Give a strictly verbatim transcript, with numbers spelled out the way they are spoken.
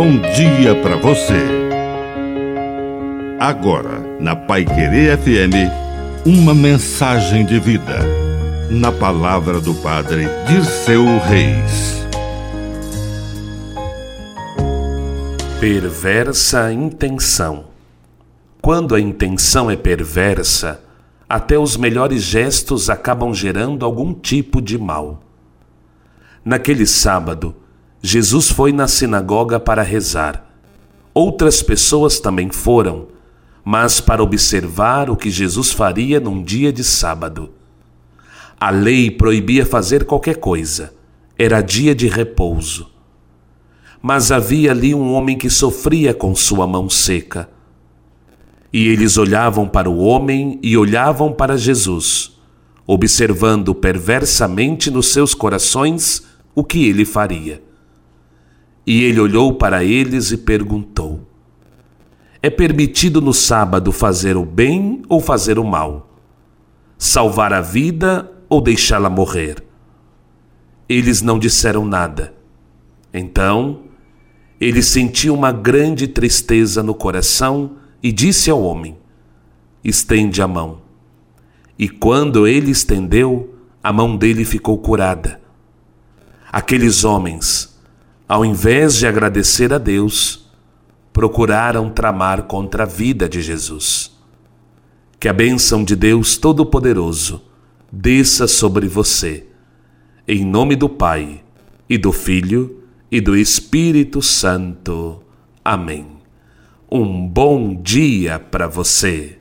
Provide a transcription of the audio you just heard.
bom dia para você. Agora, na Paiquerê F M, uma mensagem de vida. Na palavra do Padre Dirceu Reis. Perversa intenção. Quando a intenção é perversa, até os melhores gestos acabam gerando algum tipo de mal. Naquele sábado, Jesus foi na sinagoga para rezar. Outras pessoas também foram, mas para observar o que Jesus faria num dia de sábado. A lei proibia fazer qualquer coisa. Era dia de repouso. Mas havia ali um homem que sofria com sua mão seca. E eles olhavam para o homem e olhavam para Jesus, observando perversamente nos seus corações o que ele faria. E ele olhou para eles e perguntou: é permitido no sábado fazer o bem ou fazer o mal? Salvar a vida ou deixá-la morrer? Eles não disseram nada. Então, ele sentiu uma grande tristeza no coração e disse ao homem: estende a mão. E quando ele estendeu, a mão dele ficou curada. Aqueles homens, ao invés de agradecer a Deus, procuraram tramar contra a vida de Jesus. Que a bênção de Deus Todo-Poderoso desça sobre você, em nome do Pai, e do Filho, e do Espírito Santo. Amém. Um bom dia para você.